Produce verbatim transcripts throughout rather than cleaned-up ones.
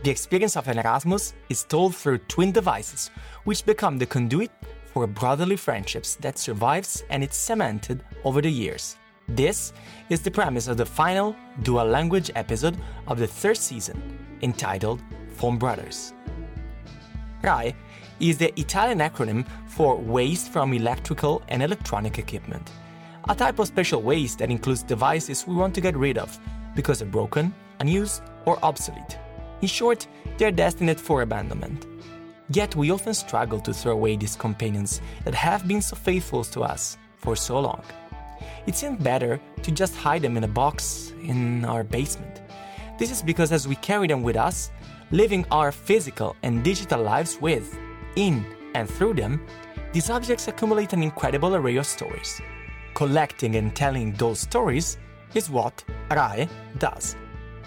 The experience of an Erasmus is told through twin devices, which become the conduit for brotherly friendships that survives and it's cemented over the years. This is the premise of the final dual language episode of the third season, entitled Phone Brothers. R A E is the Italian acronym for Waste from Electrical and Electronic Equipment, a type of special waste that includes devices we want to get rid of because they're broken, unused, or obsolete. In short, they're destined for abandonment. Yet we often struggle to throw away these companions that have been so faithful to us for so long. It seems better to just hide them in a box in our basement. This is because as we carry them with us, living our physical and digital lives with, in, and through them, these objects accumulate an incredible array of stories. Collecting and telling those stories is what R A E does.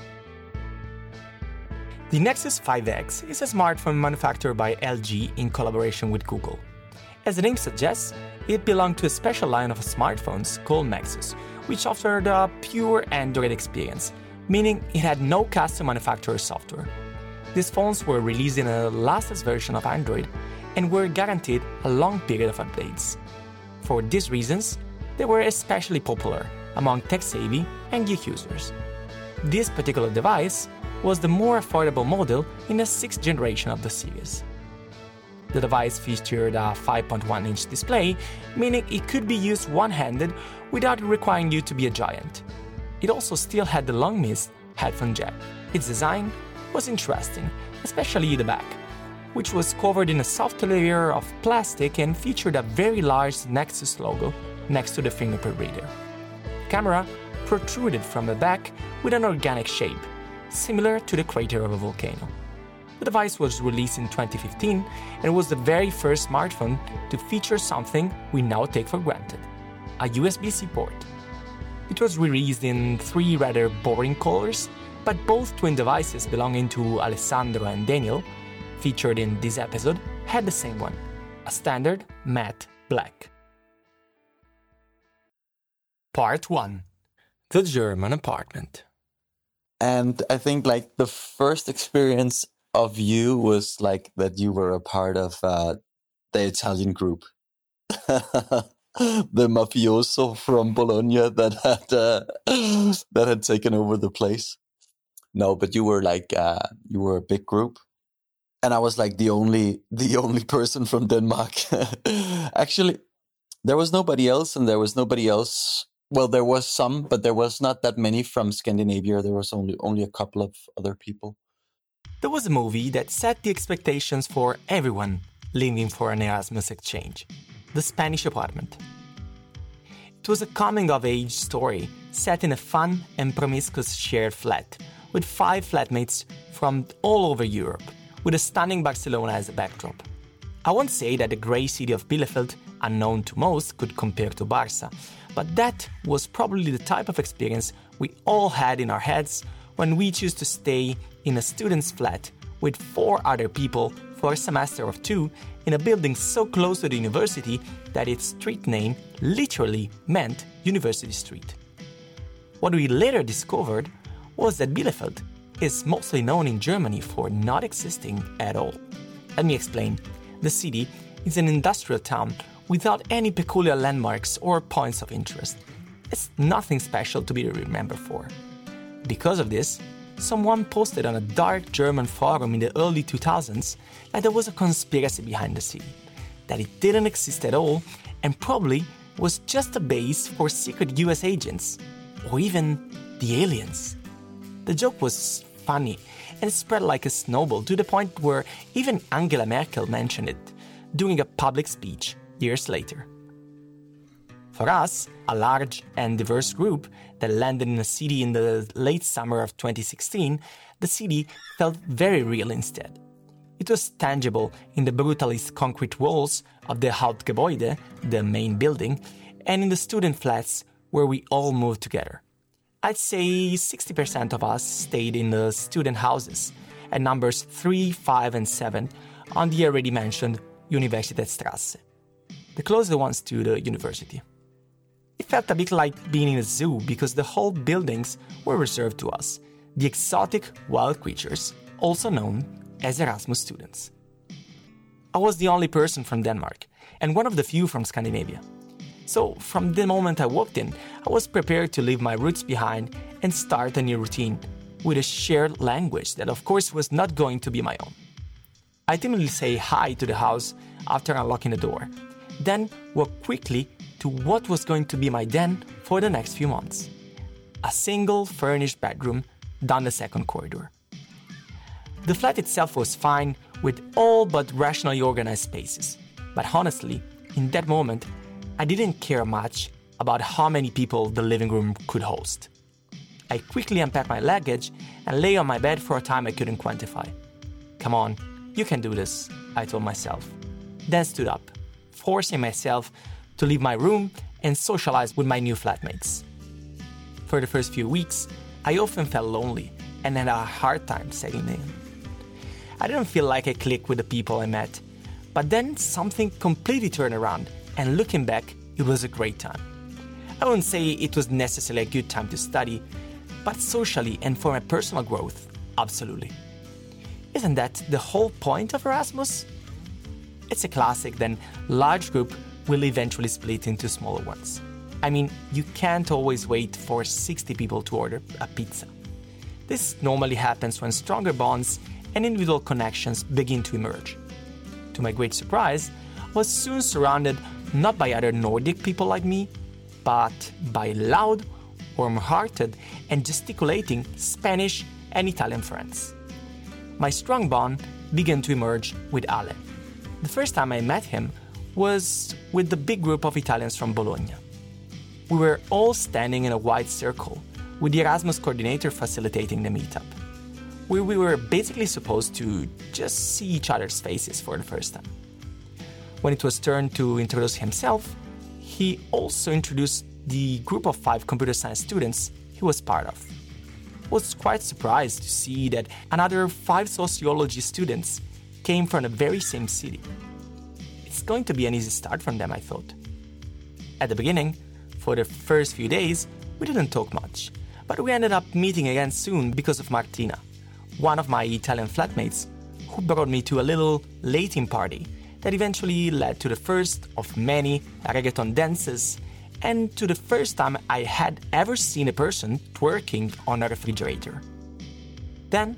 The Nexus five X is a smartphone manufactured by L G in collaboration with Google. As the name suggests, it belonged to a special line of smartphones called Nexus, which offered a pure Android experience, meaning it had no custom manufacturer software. These phones were released in a latest version of Android and were guaranteed a long period of updates. For these reasons, they were especially popular among tech-savvy and geek users. This particular device was the more affordable model in the sixth generation of the series. The device featured a five point one inch display, meaning it could be used one-handed without requiring you to be a giant. It also still had the long-missed headphone jack. Its design was interesting, especially the back, which was covered in a soft layer of plastic and featured a very large Nexus logo next to the fingerprint reader. The camera protruded from the back with an organic shape, similar to the crater of a volcano. The device was released in twenty fifteen and was the very first smartphone to feature something we now take for granted, a U S B-C port. It was released in three rather boring colors, but both twin devices belonging to Alessandro and Daniel, featured in this episode, had the same one, a standard matte black. Part one. The German Apartment. And I think like the first experience of you was like that you were a part of uh, the Italian group, the mafioso from Bologna that had uh, that had taken over the place. No, but you were like uh, you were a big group, and I was like the only the only person from Denmark. Actually, there was nobody else, and there was nobody else. Well, there was some, but there was not that many from Scandinavia. There was only only a couple of other people. There was a movie that set the expectations for everyone leaving for an Erasmus exchange, The Spanish Apartment. It was a coming-of-age story set in a fun and promiscuous shared flat, with five flatmates from all over Europe, with a stunning Barcelona as a backdrop. I won't say that the grey city of Bielefeld, unknown to most, could compare to Barca, but that was probably the type of experience we all had in our heads when we chose to stay in a student's flat with four other people for a semester of two in a building so close to the university that its street name literally meant University Street. What we later discovered was that Bielefeld is mostly known in Germany for not existing at all. Let me explain. The city is an industrial town without any peculiar landmarks or points of interest. It's nothing special to be remembered for. Because of this, someone posted on a dark German forum in the early two thousands that there was a conspiracy behind the city, that it didn't exist at all and probably was just a base for secret U S agents, or even the aliens. The joke was funny and spread like a snowball to the point where even Angela Merkel mentioned it during a public speech years later. For us, a large and diverse group that landed in a city in the late summer of twenty sixteen, the city felt very real instead. It was tangible in the brutalist concrete walls of the Hauptgebäude, the main building, and in the student flats where we all moved together. I'd say sixty percent of us stayed in the student houses, at numbers three, five, and seven on the already mentioned Universitätsstraße, the closest ones to the university. It felt a bit like being in a zoo because the whole buildings were reserved to us, the exotic wild creatures also known as Erasmus students. I was the only person from Denmark, and one of the few from Scandinavia. So, from the moment I walked in, I was prepared to leave my roots behind and start a new routine, with a shared language that of course was not going to be my own. I timidly say hi to the house after unlocking the door, then walk quickly to what was going to be my den for the next few months. A single furnished bedroom down the second corridor. The flat itself was fine, with all but rationally organized spaces. But honestly, in that moment, I didn't care much about how many people the living room could host. I quickly unpacked my luggage and lay on my bed for a time I couldn't quantify. Come on, you can do this, I told myself. Then stood up, forcing myself to leave my room and socialize with my new flatmates. For the first few weeks, I often felt lonely and had a hard time settling in. I didn't feel like I clicked with the people I met, but then something completely turned around, and looking back, it was a great time. I wouldn't say it was necessarily a good time to study, but socially and for my personal growth, absolutely. Isn't that the whole point of Erasmus? It's a classic, then large group will eventually split into smaller ones. I mean, you can't always wait for sixty people to order a pizza. This normally happens when stronger bonds and individual connections begin to emerge. To my great surprise, I was soon surrounded not by other Nordic people like me, but by loud, warm-hearted, and gesticulating Spanish and Italian friends. My strong bond began to emerge with Ale. The first time I met him was with the big group of Italians from Bologna. We were all standing in a wide circle, with the Erasmus coordinator facilitating the meetup, where we were basically supposed to just see each other's faces for the first time. When it was turn to introduce himself, he also introduced the group of five computer science students he was part of. I was quite surprised to see that another five sociology students came from the very same city. It's going to be an easy start from them, I thought. At the beginning, for the first few days, we didn't talk much, but we ended up meeting again soon because of Martina, one of my Italian flatmates, who brought me to a little Latin party that eventually led to the first of many reggaeton dances and to the first time I had ever seen a person twerking on a refrigerator. Then,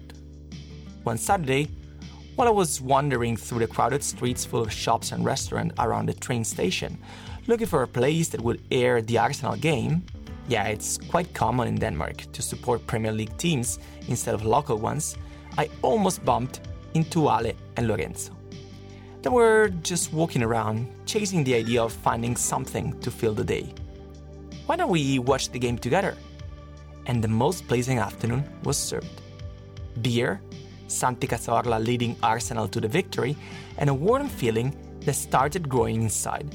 one Saturday, while I was wandering through the crowded streets full of shops and restaurants around the train station, looking for a place that would air the Arsenal game, yeah, it's quite common in Denmark to support Premier League teams instead of local ones, I almost bumped into Ale and Lorenzo. They were just walking around, chasing the idea of finding something to fill the day. Why don't we watch the game together? And the most pleasing afternoon was served. Beer, Santi Cazorla leading Arsenal to the victory, and a warm feeling that started growing inside.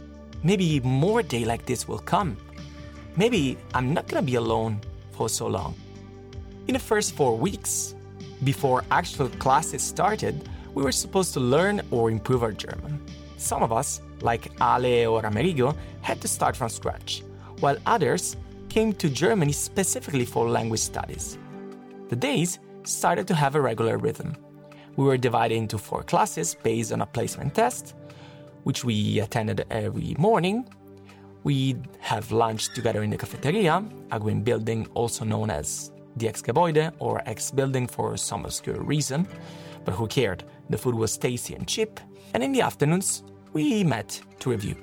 Maybe more days like this will come. Maybe I'm not gonna be alone for so long. In the first four weeks, before actual classes started, we were supposed to learn or improve our German. Some of us, like Ale or Amerigo, had to start from scratch, while others came to Germany specifically for language studies. The days started to have a regular rhythm. We were divided into four classes based on a placement test, which we attended every morning. We'd have lunch together in the cafeteria, a green building also known as the Ex-Gebäude or Ex-Building for some obscure reason, but who cared? The food was tasty and cheap, and in the afternoons, we met to review.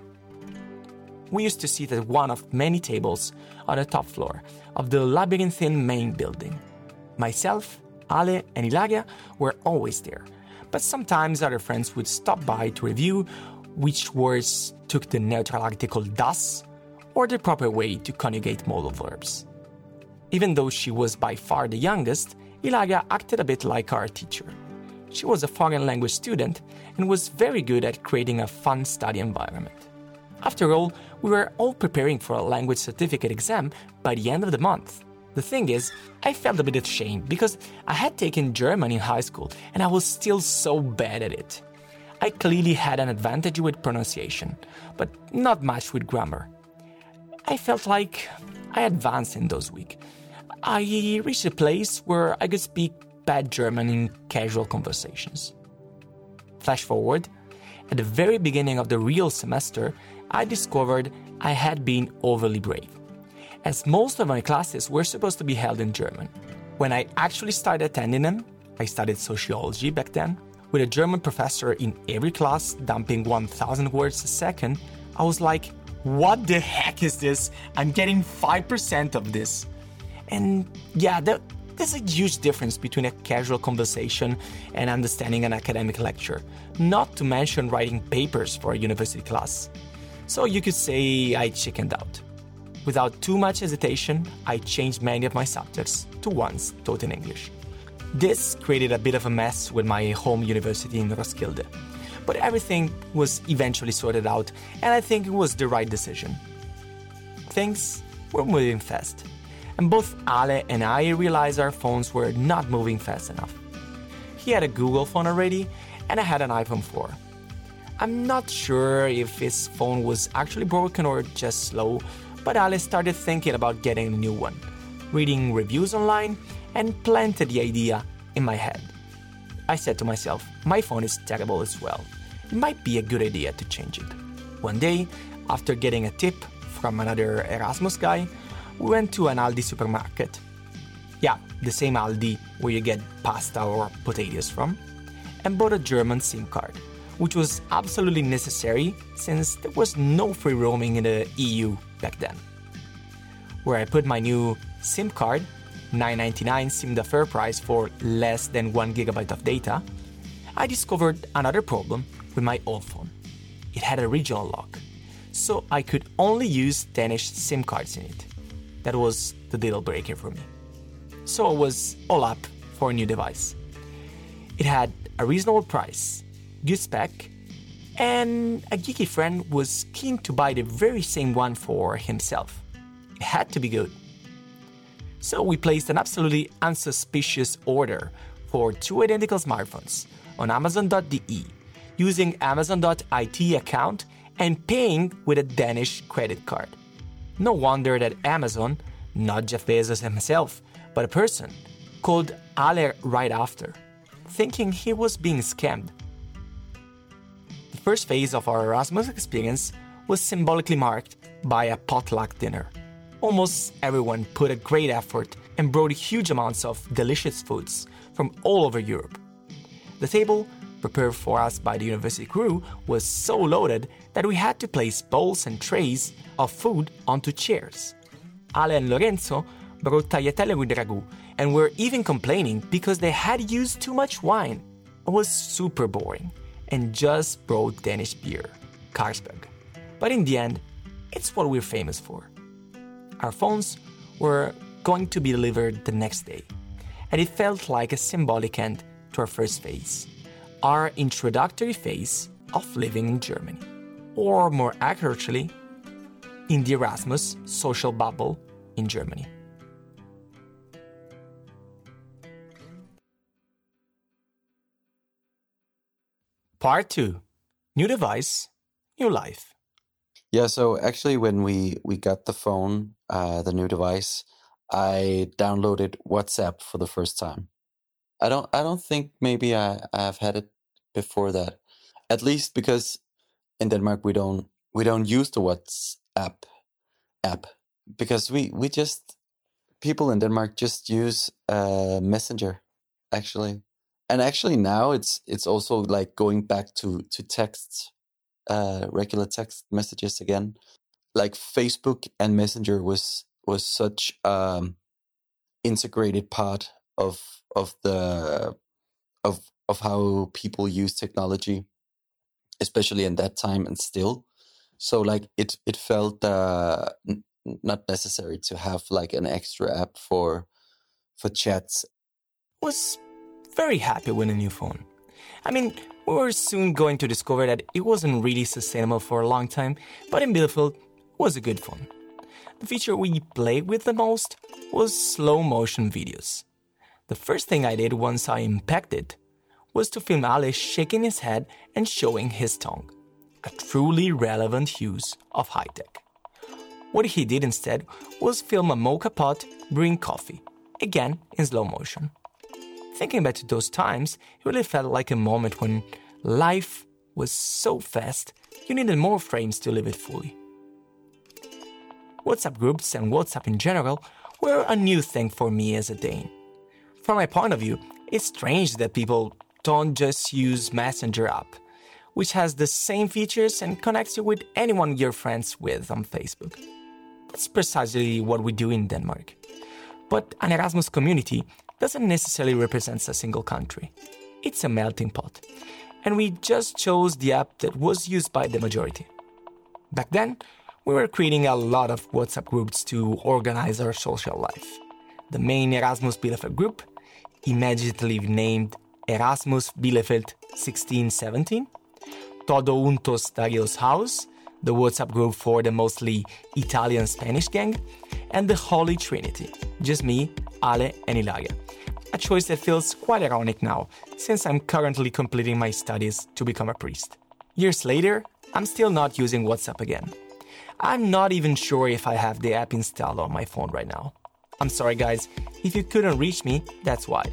We used to sit at one of many tables on the top floor of the labyrinthine main building. Myself, Ale, and Ilaria were always there, but sometimes other friends would stop by to review which words took the neutral article das or the proper way to conjugate modal verbs. Even though she was by far the youngest, Ilaria acted a bit like our teacher. She was a foreign language student and was very good at creating a fun study environment. After all, we were all preparing for a language certificate exam by the end of the month. The thing is, I felt a bit ashamed because I had taken German in high school and I was still so bad at it. I clearly had an advantage with pronunciation, but not much with grammar. I felt like I advanced in those weeks. I reached a place where I could speak bad German in casual conversations. Flash forward, at the very beginning of the real semester, I discovered I had been overly brave, as most of my classes were supposed to be held in German. When I actually started attending them, I studied sociology back then, with a German professor in every class dumping one thousand words a second, I was like, what the heck is this? I'm getting five percent of this. And yeah, that, there's a huge difference between a casual conversation and understanding an academic lecture, not to mention writing papers for a university class. So you could say I chickened out. Without too much hesitation, I changed many of my subjects to ones taught in English. This created a bit of a mess with my home university in Roskilde. But everything was eventually sorted out, and I think it was the right decision. Things were moving fast, and both Ale and I realized our phones were not moving fast enough. He had a Google phone already, and I had an iPhone four. I'm not sure if his phone was actually broken or just slow, but Ale started thinking about getting a new one, reading reviews online, and planted the idea in my head. I said to myself, my phone is terrible as well. It might be a good idea to change it. One day, after getting a tip from another Erasmus guy, we went to an Aldi supermarket. Yeah, the same Aldi where you get pasta or potatoes from, and bought a German SIM card, which was absolutely necessary since there was no free roaming in the E U back then. Where I put my new SIM card, nine ninety-nine seemed a fair price for less than one gigabyte of data, I discovered another problem with my old phone. It had a regional lock, so I could only use Danish SIM cards in it. That was the deal breaker for me. So I was all up for a new device. It had a reasonable price, good spec, and a geeky friend was keen to buy the very same one for himself. It had to be good. So we placed an absolutely unsuspicious order for two identical smartphones on Amazon dot D E, using Amazon dot I T account and paying with a Danish credit card. No wonder that Amazon, not Jeff Bezos himself, but a person, called Ale right after, thinking he was being scammed. The first phase of our Erasmus experience was symbolically marked by a potluck dinner. Almost everyone put a great effort and brought huge amounts of delicious foods from all over Europe. The table, prepared for us by the university crew, was so loaded that we had to place bowls and trays of food onto chairs. Ale and Lorenzo brought tagliatelle with ragu and were even complaining because they had used too much wine. It was super boring and just brought Danish beer, Carlsberg. But in the end, it's what we're famous for. Our phones were going to be delivered the next day, and it felt like a symbolic end to our first phase, our introductory phase of living in Germany, or more accurately, in the Erasmus social bubble in Germany. Part two. New device, new life. Yeah, so actually when we, we got the phone, uh, the new device, I downloaded WhatsApp for the first time. I don't I don't think maybe I, I've had it before that. At least because in Denmark we don't we don't use the WhatsApp app. Because we, we just people in Denmark just use uh, Messenger, actually. And actually now it's it's also like going back to, to texts. Uh, regular text messages again. Like Facebook and Messenger was was such um integrated part of of the of of how people use technology, especially in that time and still. So like it it felt uh, n- not necessary to have like an extra app for for chats. Was very happy with a new phone. I mean, we were soon going to discover that it wasn't really sustainable for a long time, but in Bielefeld, it was a good phone. The feature we played with the most was slow motion videos. The first thing I did once I unpacked it was to film Ale shaking his head and showing his tongue. A truly relevant use of high-tech. What he did instead was film a mocha pot brewing coffee, again in slow motion. Thinking back to those times, it really felt like a moment when life was so fast, you needed more frames to live it fully. WhatsApp groups and WhatsApp in general were a new thing for me as a Dane. From my point of view, it's strange that people don't just use Messenger app, which has the same features and connects you with anyone you're friends with on Facebook. That's precisely what we do in Denmark. But an Erasmus community doesn't necessarily represent a single country. It's a melting pot. And we just chose the app that was used by the majority. Back then, we were creating a lot of WhatsApp groups to organize our social life. The main Erasmus Bielefeld group, immediately named Erasmus Bielefeld sixteen seventeen, Todo Untos Dario's House, the WhatsApp group for the mostly Italian Spanish gang, and the Holy Trinity, just me, Ale, and Ilaria. A choice that feels quite ironic now, since I'm currently completing my studies to become a priest. Years later, I'm still not using WhatsApp again. I'm not even sure if I have the app installed on my phone right now. I'm sorry guys, if you couldn't reach me, that's why.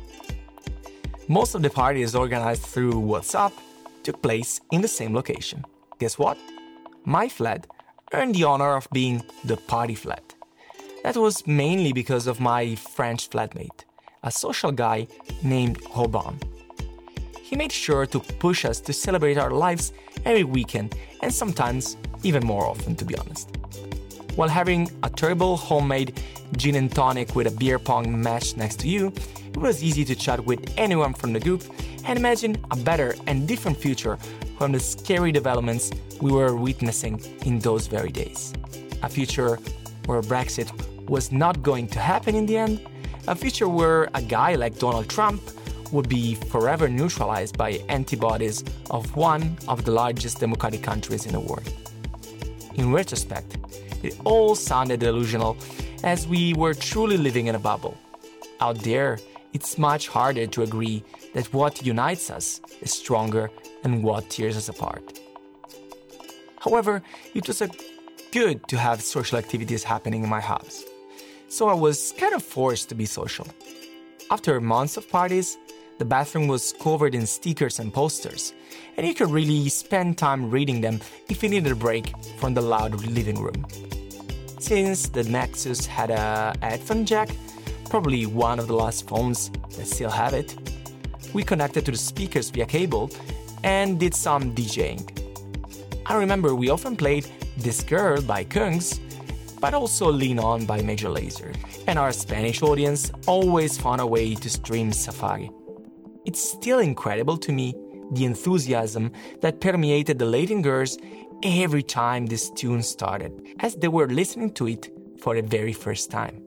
Most of the parties organized through WhatsApp took place in the same location. Guess what? My flat earned the honor of being the party flat. That was mainly because of my French flatmate, a social guy named Robin. He made sure to push us to celebrate our lives every weekend and sometimes even more often, to be honest. While having a terrible homemade gin and tonic with a beer pong match next to you, it was easy to chat with anyone from the group and imagine a better and different future from the scary developments we were witnessing in those very days. A future where Brexit was not going to happen in the end, a future where a guy like Donald Trump would be forever neutralized by antibodies of one of the largest democratic countries in the world. In retrospect, it all sounded delusional, as we were truly living in a bubble. Out there, it's much harder to agree that what unites us is stronger than what tears us apart. However, it was a good to have social activities happening in my house, so I was kind of forced to be social. After months of parties, the bathroom was covered in stickers and posters, and you could really spend time reading them if you needed a break from the loud living room. Since the Nexus had a headphone jack, probably one of the last phones that still have it, we connected to the speakers via cable and did some DJing. I remember we often played This Girl by Kungs, but also Lean On by Major Lazer, and our Spanish audience always found a way to stream Safari. It's still incredible to me the enthusiasm that permeated the Latin girls every time this tune started, as they were listening to it for the very first time.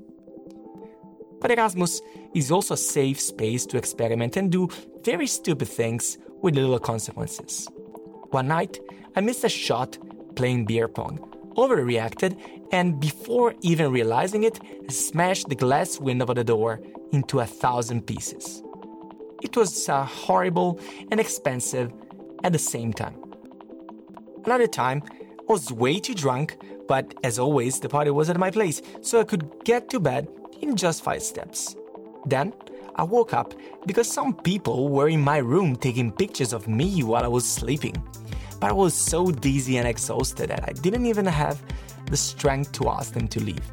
But Erasmus is also a safe space to experiment and do very stupid things with little consequences. One night, I missed a shot playing beer pong, overreacted, and before even realizing it, smashed the glass window of the door into a thousand pieces. It was uh, horrible and expensive at the same time. Another time, I was way too drunk, but as always, the party was at my place, so I could get to bed in just five steps. Then, I woke up because some people were in my room taking pictures of me while I was sleeping. But I was so dizzy and exhausted that I didn't even have the strength to ask them to leave.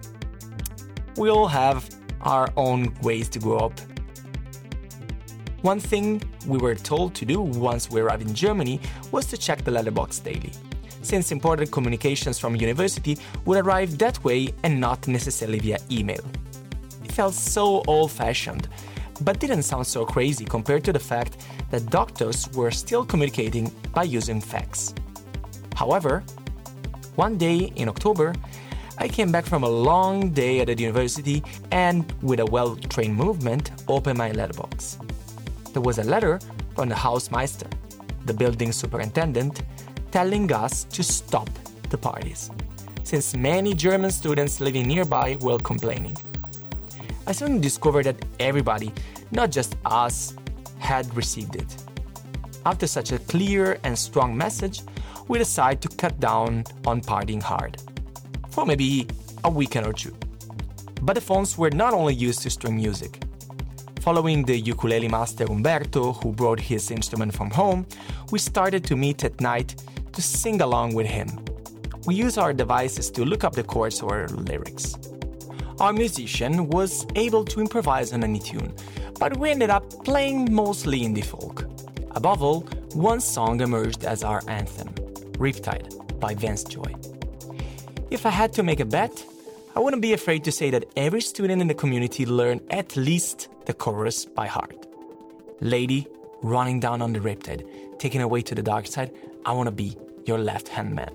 We all have our own ways to grow up. One thing we were told to do once we arrived in Germany was to check the letterbox daily, since important communications from university would arrive that way and not necessarily via email. It felt so old-fashioned, but didn't sound so crazy compared to the fact that doctors were still communicating by using fax. However, one day in October, I came back from a long day at the university and, with a well-trained movement, opened my letterbox. There was a letter from the Hausmeister, the building superintendent, telling us to stop the parties, since many German students living nearby were complaining. I soon discovered that everybody, not just us, had received it. After such a clear and strong message, we decided to cut down on partying hard, for maybe a weekend or two. But the phones were not only used to stream music. Following the ukulele master Umberto, who brought his instrument from home, we started to meet at night to sing along with him. We used our devices to look up the chords or lyrics. Our musician was able to improvise on any tune, but we ended up playing mostly indie folk. Above all, one song emerged as our anthem, Riptide by Vance Joy. If I had to make a bet, I wouldn't be afraid to say that every student in the community learned at least the chorus by heart. Lady, running down on the riptide, taking away to the dark side, I want to be your left-hand man.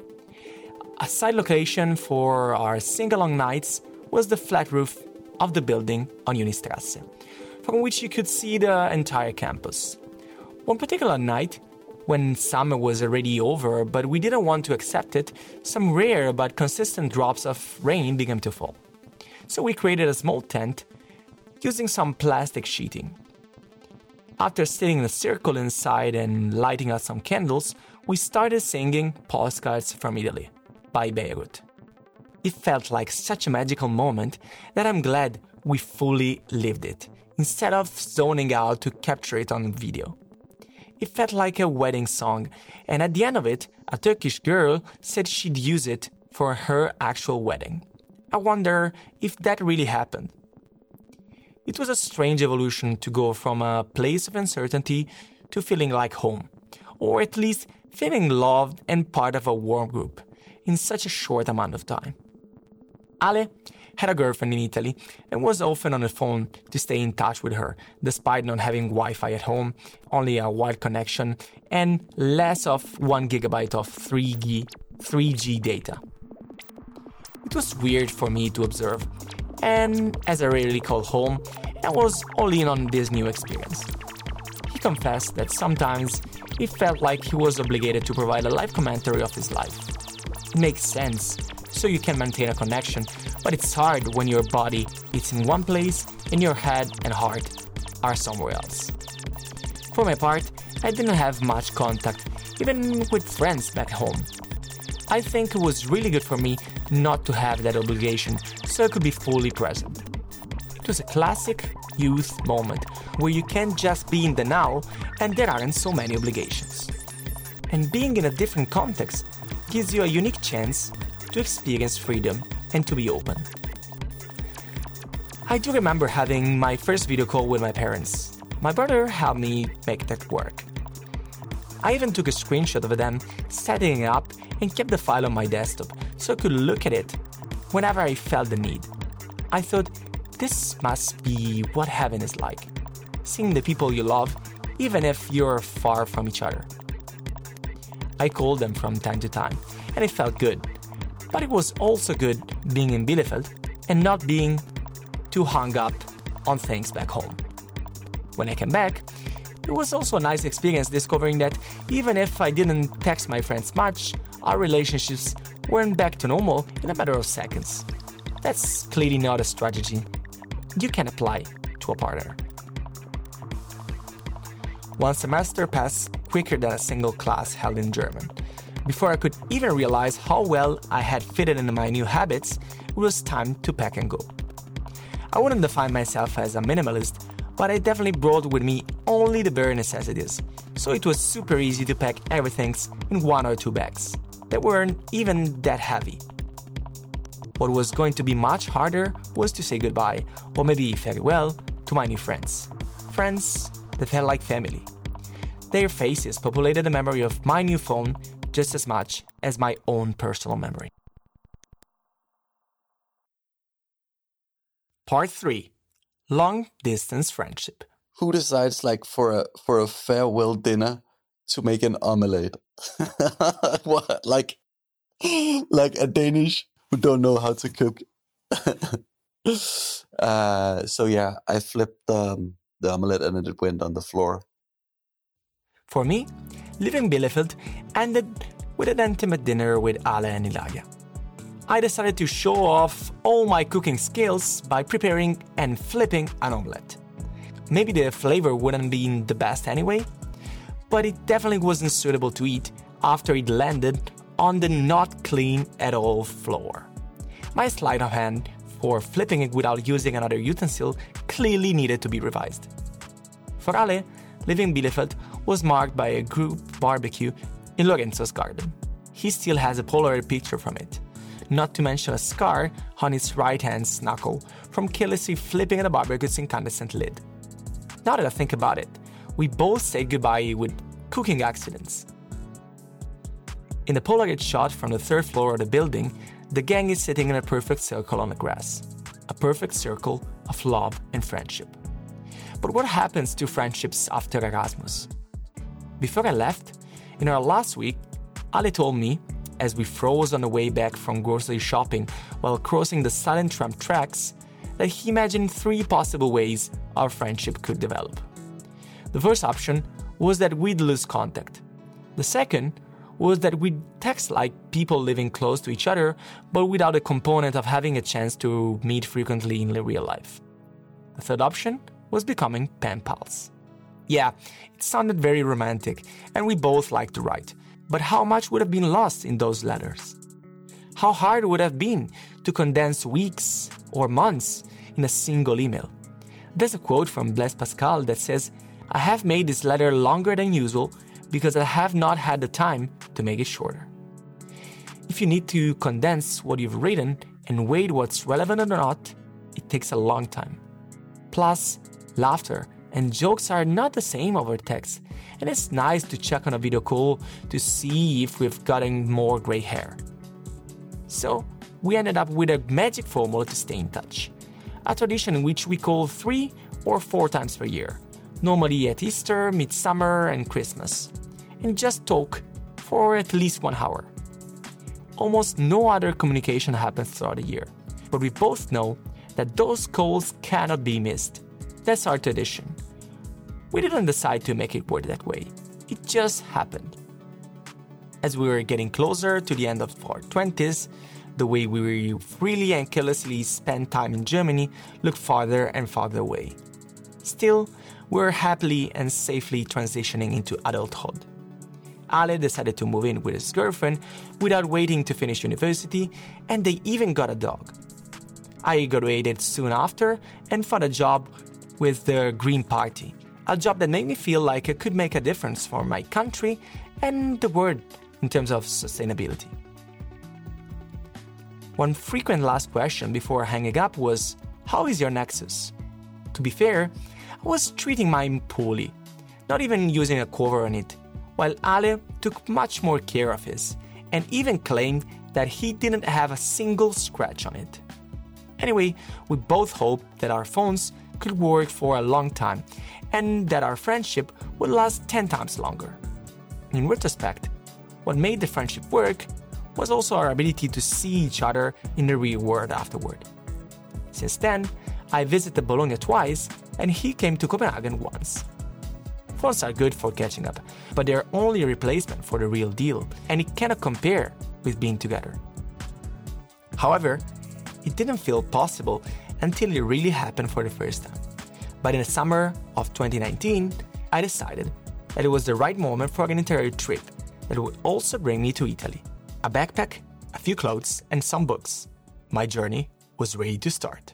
A side location for our sing-along nights was the flat roof of the building on Unistrasse, from which you could see the entire campus. One particular night, when summer was already over but we didn't want to accept it, some rare but consistent drops of rain began to fall. So we created a small tent using some plastic sheeting. After sitting in a circle inside and lighting up some candles, we started singing Postcards from Italy by Beirut. It felt like such a magical moment that I'm glad we fully lived it, instead of zoning out to capture it on video. It felt like a wedding song, and at the end of it, a Turkish girl said she'd use it for her actual wedding. I wonder if that really happened. It was a strange evolution to go from a place of uncertainty to feeling like home, or at least feeling loved and part of a warm group in such a short amount of time. Ale had a girlfriend in Italy and was often on the phone to stay in touch with her, despite not having Wi-Fi at home, only a wired connection, and less of one gigabyte of three G data. It was weird for me to observe, and as I rarely called home, I was all in on this new experience. He confessed that sometimes it felt like he was obligated to provide a live commentary of his life. It makes sense, so you can maintain a connection, but it's hard when your body is in one place and your head and heart are somewhere else. For my part, I didn't have much contact, even with friends back home. I think it was really good for me not to have that obligation, so I could be fully present. It was a classic youth moment where you can just be in the now and there aren't so many obligations. And being in a different context gives you a unique chance to experience freedom and to be open. I do remember having my first video call with my parents. My brother helped me make that work. I even took a screenshot of them setting it up and kept the file on my desktop so I could look at it whenever I felt the need. I thought, this must be what heaven is like, seeing the people you love even if you're far from each other. I called them from time to time and it felt good. But it was also good being in Bielefeld and not being too hung up on things back home. When I came back, it was also a nice experience discovering that even if I didn't text my friends much, our relationships weren't back to normal in a matter of seconds. That's clearly not a strategy you can apply to a partner. One semester passed quicker than a single class held in German. Before I could even realize how well I had fitted into my new habits, it was time to pack and go. I wouldn't define myself as a minimalist, but I definitely brought with me only the bare necessities, so it was super easy to pack everything in one or two bags that weren't even that heavy. What was going to be much harder was to say goodbye, or maybe farewell, to my new friends. Friends that felt like family. Their faces populated the memory of my new phone just as much as my own personal memory. Part three. Long-distance friendship. Who decides, like, for a for a farewell dinner to make an omelette? What, like, like a Danish who don't know how to cook? uh, so yeah, I flipped um, the omelette and it went on the floor. For me, living Bielefeld ended with an intimate dinner with Ale and Ilaria. I decided to show off all my cooking skills by preparing and flipping an omelette. Maybe the flavor wouldn't be the best anyway, but it definitely wasn't suitable to eat after it landed on the not clean at all floor. My sleight of hand or flipping it without using another utensil clearly needed to be revised. For Ale, living in Bielefeld was marked by a group barbecue in Lorenzo's garden. He still has a Polaroid picture from it, not to mention a scar on his right hand's knuckle from carelessly flipping at a barbecue's incandescent lid. Now that I think about it, we both said goodbye with cooking accidents. In the Polaroid shot from the third floor of the building, the gang is sitting in a perfect circle on the grass. A perfect circle of love and friendship. But what happens to friendships after Erasmus? Before I left, in our last week, Ale told me, as we froze on the way back from grocery shopping while crossing the silent tram tracks, that he imagined three possible ways our friendship could develop. The first option was that we'd lose contact. The second was that we'd text like people living close to each other, but without a component of having a chance to meet frequently in real life. The third option was becoming pen pals. Yeah, it sounded very romantic, and we both liked to write. But how much would have been lost in those letters? How hard it would have been to condense weeks or months in a single email? There's a quote from Blaise Pascal that says, "I have made this letter longer than usual because I have not had the time to make it shorter." If you need to condense what you've written and weigh what's relevant or not, it takes a long time. Plus, laughter and jokes are not the same over text, and it's nice to check on a video call to see if we've gotten more gray hair. So, we ended up with a magic formula to stay in touch. A tradition in which we call three or four times per year, normally at Easter, Midsummer, and Christmas, and just talk for at least one hour. Almost no other communication happens throughout the year, but we both know that those calls cannot be missed. That's our tradition. We didn't decide to make it work that way. It just happened. As we were getting closer to the end of our twenties, the way we freely and carelessly spent time in Germany looked farther and farther away. Still, we were happily and safely transitioning into adulthood. Ale decided to move in with his girlfriend without waiting to finish university, and they even got a dog. I graduated soon after and found a job with the Green Party, a job that made me feel like I could make a difference for my country and the world in terms of sustainability. One frequent last question before hanging up was, "How is your Nexus?" To be fair, I was treating mine poorly, not even using a cover on it, while Ale took much more care of his, and even claimed that he didn't have a single scratch on it. Anyway, we both hoped that our phones could work for a long time, and that our friendship would last ten times longer. In retrospect, what made the friendship work was also our ability to see each other in the real world afterward. Since then, I visited Bologna twice, and he came to Copenhagen once. Phones are good for catching up, but they're only a replacement for the real deal, and it cannot compare with being together. However, it didn't feel possible until it really happened for the first time. But in the summer of twenty nineteen, I decided that it was the right moment for an entire trip that would also bring me to Italy. A backpack, a few clothes, and some books. My journey was ready to start.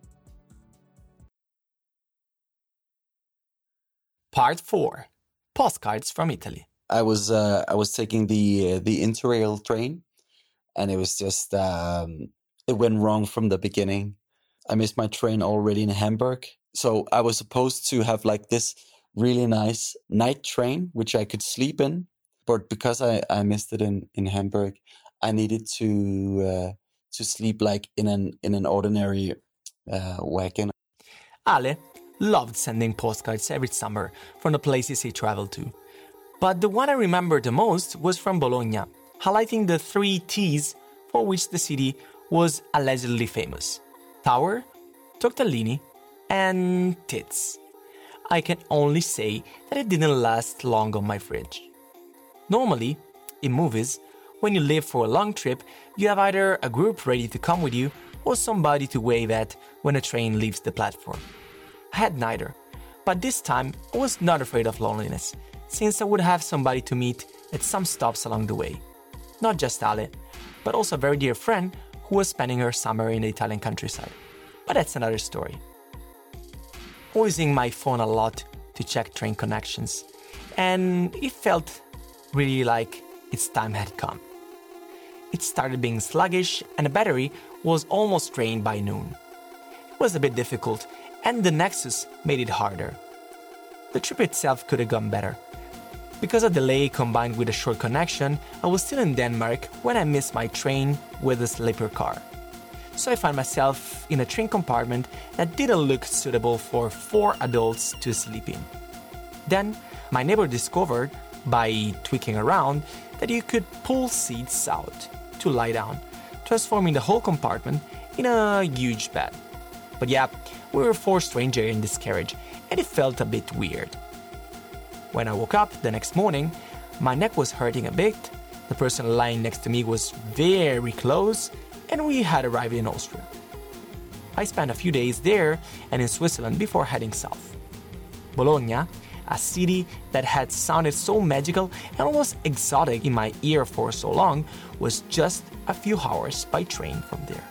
Part four. Postcards from Italy. I was uh, I was taking the uh, the Interrail train, and it was just um, it went wrong from the beginning. I missed my train already in Hamburg, so I was supposed to have like this really nice night train which I could sleep in, but because I, I missed it in, in Hamburg, I needed to uh, to sleep like in an in an ordinary uh, wagon. Ale loved sending postcards every summer from the places he traveled to. But the one I remember the most was from Bologna, highlighting the three T's for which the city was allegedly famous: Tower, Tortellini, and tits. I can only say that it didn't last long on my fridge. Normally, in movies, when you leave for a long trip, you have either a group ready to come with you or somebody to wave at when a train leaves the platform. I had neither, but this time I was not afraid of loneliness, since I would have somebody to meet at some stops along the way. Not just Ale, but also a very dear friend who who was spending her summer in the Italian countryside. But that's another story. I was using my phone a lot to check train connections, and it felt really like its time had come. It started being sluggish, and the battery was almost drained by noon. It was a bit difficult, and the Nexus made it harder. The trip itself could have gone better. Because of delay combined with a short connection, I was still in Denmark when I missed my train with a sleeper car. So I found myself in a train compartment that didn't look suitable for four adults to sleep in. Then, my neighbor discovered, by tweaking around, that you could pull seats out to lie down, transforming the whole compartment in a huge bed. But yeah, we were four strangers in this carriage, and it felt a bit weird. When I woke up the next morning, my neck was hurting a bit, the person lying next to me was very close, and we had arrived in Austria. I spent a few days there and in Switzerland before heading south. Bologna, a city that had sounded so magical and almost exotic in my ear for so long, was just a few hours by train from there.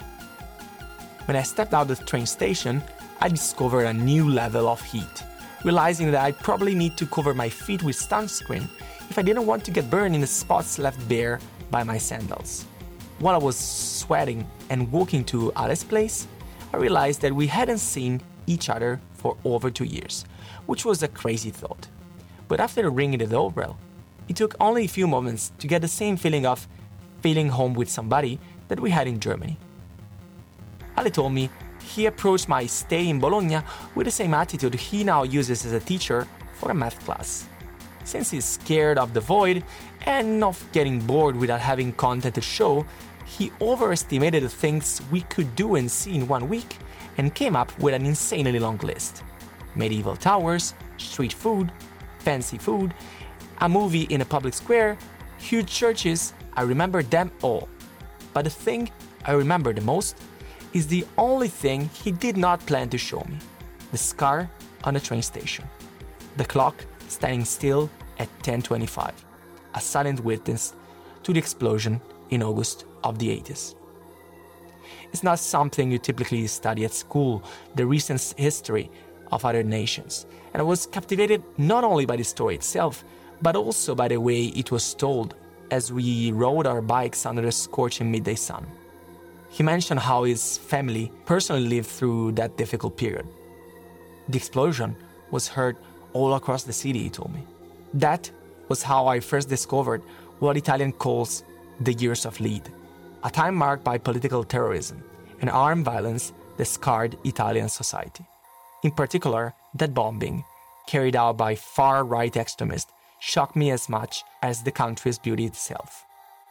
When I stepped out of the train station, I discovered a new level of heat, realizing that I'd probably need to cover my feet with sunscreen if I didn't want to get burned in the spots left bare by my sandals. While I was sweating and walking to Ale's place, I realized that we hadn't seen each other for over two years, which was a crazy thought. But after ringing the doorbell, it took only a few moments to get the same feeling of feeling home with somebody that we had in Germany. Ale told me he approached my stay in Bologna with the same attitude he now uses as a teacher for a math class. Since he's scared of the void and of getting bored without having content to show, he overestimated the things we could do and see in one week and came up with an insanely long list. Medieval towers, street food, fancy food, a movie in a public square, huge churches. I remember them all. But the thing I remember the most is the only thing he did not plan to show me: the scar on the train station. The clock standing still at ten twenty-five, a silent witness to the explosion in August of the eighties. It's not something you typically study at school, the recent history of other nations, and I was captivated not only by the story itself, but also by the way it was told as we rode our bikes under the scorching midday sun. He mentioned how his family personally lived through that difficult period. The explosion was heard all across the city, he told me. That was how I first discovered what Italian calls the years of Lead, a time marked by political terrorism and armed violence that scarred Italian society. In particular, that bombing, carried out by far-right extremists, shocked me as much as the country's beauty itself.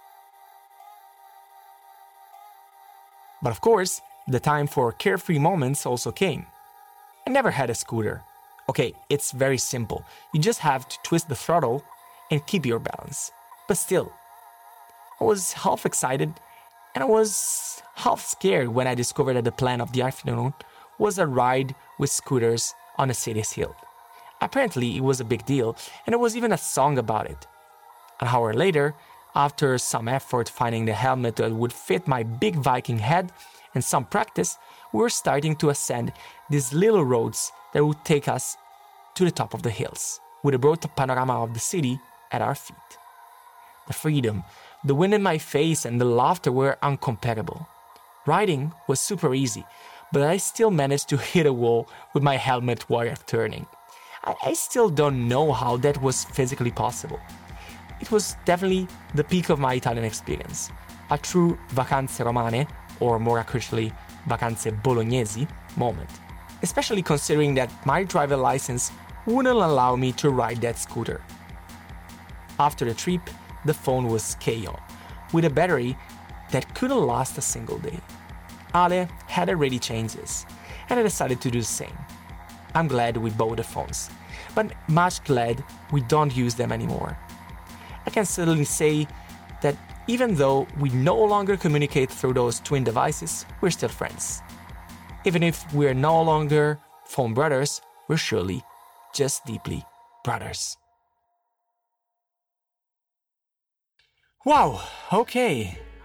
But of course, the time for carefree moments also came. I never had a scooter. Okay, it's very simple. You just have to twist the throttle and keep your balance. But still, I was half excited and I was half scared when I discovered that the plan of the afternoon was a ride with scooters on a city's hill. Apparently, it was a big deal, and there was even a song about it. An hour later, after some effort finding the helmet that would fit my big Viking head and some practice, we were starting to ascend these little roads that would take us to the top of the hills, with a broad panorama of the city at our feet. The freedom, the wind in my face, and the laughter were incomparable. Riding was super easy, but I still managed to hit a wall with my helmet while turning. I, I still don't know how that was physically possible. It was definitely the peak of my Italian experience, a true vacanze romane, or more accurately, vacanze bolognesi moment, especially considering that my driver license wouldn't allow me to ride that scooter. After the trip, the phone was K O, with a battery that couldn't last a single day. Ale had already changed this, and I decided to do the same. I'm glad we bought the phones, but much glad we don't use them anymore. I can certainly say that even though we no longer communicate through those twin devices, we're still friends. Even if we're no longer phone brothers, we're surely just deeply brothers. Wow, okay.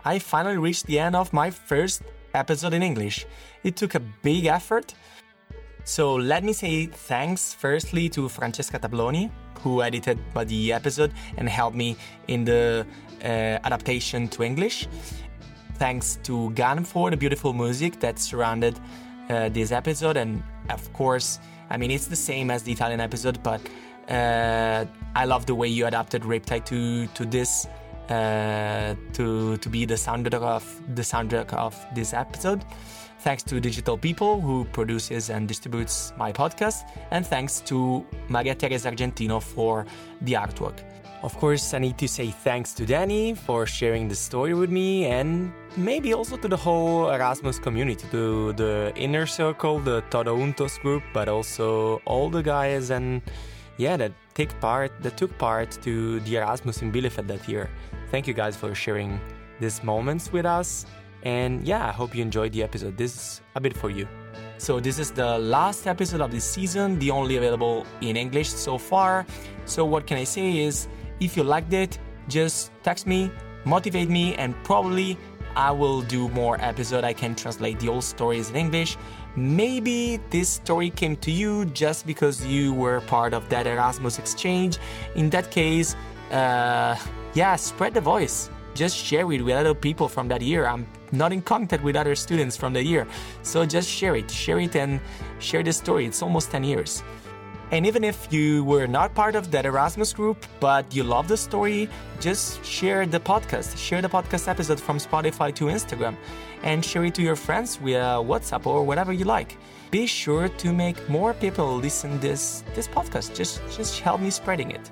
I finally reached the end of my first episode in English. It took a big effort. So let me say thanks firstly to Francesca Tabloni, who edited the episode and helped me in the uh, adaptation to English. Thanks to Gan for the beautiful music that surrounded uh, this episode. And of course, I mean, it's the same as the Italian episode, but uh, I love the way you adapted Riptide to to this uh, to to be the soundtrack of the soundtrack of this episode. Thanks to Digital People, who produces and distributes my podcast, and thanks to Maria Teresa Argentino for the artwork. Of course, I need to say thanks to Danny for sharing the story with me, and maybe also to the whole Erasmus community, to the inner circle, the Todo Juntos group, but also all the guys and yeah, that take part, that took part to the Erasmus in Bielefeld that year. Thank you guys for sharing these moments with us. And yeah, I hope you enjoyed the episode. This is a bit for you. So this is the last episode of this season, the only available in English so far. So what can I say is, if you liked it, just text me, motivate me, and probably I will do more episodes. I can translate the old stories in English. Maybe this story came to you just because you were part of that Erasmus exchange. In that case, uh, yeah, spread the voice. Just share it with other people from that year. I'm not in contact with other students from the year. So just share it. Share it and share the story. It's almost ten years. And even if you were not part of that Erasmus group, but you love the story, just share the podcast. Share the podcast episode from Spotify to Instagram. And share it to your friends via WhatsApp or whatever you like. Be sure to make more people listen this this podcast. Just, just help me spreading it.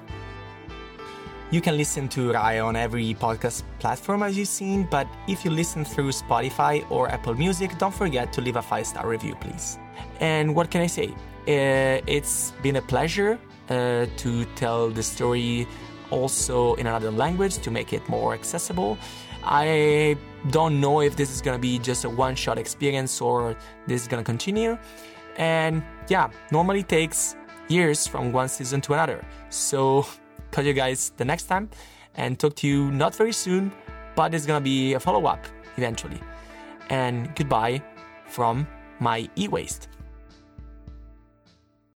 You can listen to Rai on every podcast platform as you've seen, but if you listen through Spotify or Apple Music, don't forget to leave a five-star review, please. And what can I say? Uh, it's been a pleasure uh, to tell the story also in another language to make it more accessible. I don't know if this is going to be just a one-shot experience or this is going to continue. And yeah, normally takes years from one season to another. So catch you guys the next time and talk to you not very soon, but it's gonna be a follow-up eventually. And goodbye from my e-waste.